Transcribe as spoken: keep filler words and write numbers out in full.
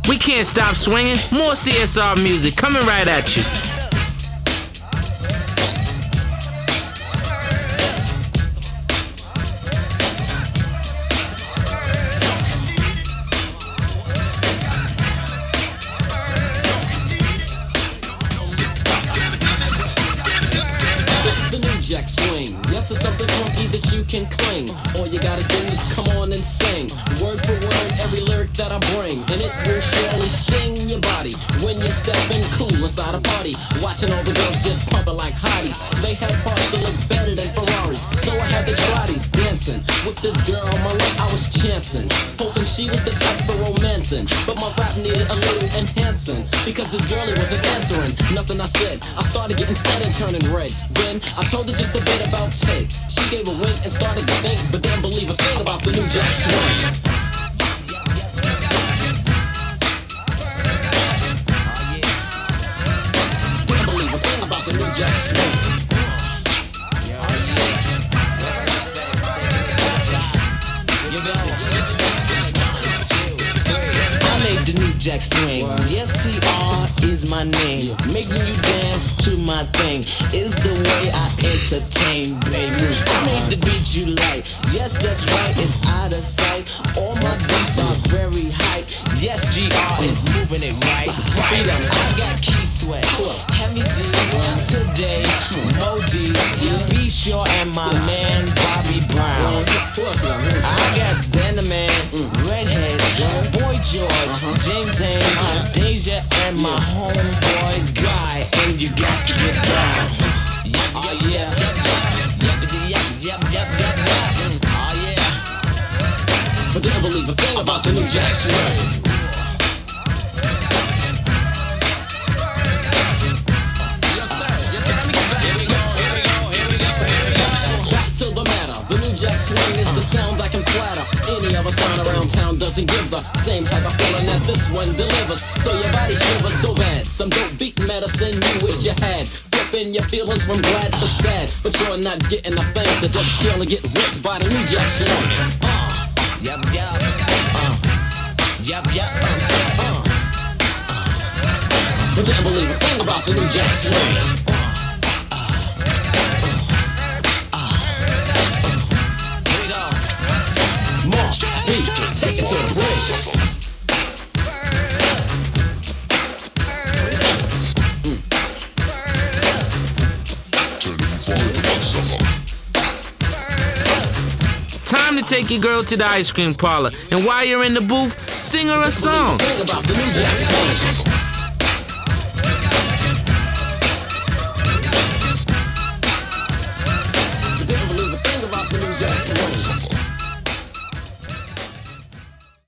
We can't stop swinging. More C S R music coming right at you. Jack swing. Yes, it's something funky that you can cling. All you gotta do is come on and sing. Word for word, every lyric that I bring. And it will surely sting your body when you're stepping cool inside a party. Watching all the girls just pumping like hotties. They had parts that look better than Ferraris. So I had to try these dancing. With this girl on my lap, I was chancing. Hoping she was the type for romancing. But my rap needed a little enhancing. Because this girlie wasn't answering nothing I said. I started getting fat and turning red. Then I told her just a bit about Ted. She gave a wink and started to think, but didn't believe a thing about the new Jack Swing. Didn't believe a thing about the new Jack Swing. I made the new Jack Swing. Yes, T R is my name. Making you dance to my thing is the way I entertain, baby. I made the beat you like. Yes, that's right, it's out of sight. All my beats are very hype. Yes, G R is moving it right. Right. I got Key Sweat, Heavy D, Today, Mo D, Be Sure, and my man Bobby Brown. I got Xander Man, Redhead, Boy George, James Ames, Deja, and my homeboys Guy. And you got to get down. Oh yeah. Yep, yep, yep, yep, yep, yep. Oh yeah. But didn't believe a thing about the new Jack Swing. Swing is the sound that can flatter any other sound around town. Doesn't give the same type of feeling that this one delivers. So your body shivers so bad. Some dope beat medicine you wish you had. Flipping your feelings from glad to sad. But you're not getting the thing, so just chill and get ripped by the new Jack Swing. Uh, yep, yep, uh, yep, yep, uh, uh, uh. But didn't believe a thing about the new Jack Swing. Take it to the bridge. Time to take your girl to the ice cream parlor. And while you're in the booth, sing her a song. Think about the new Jack Swing.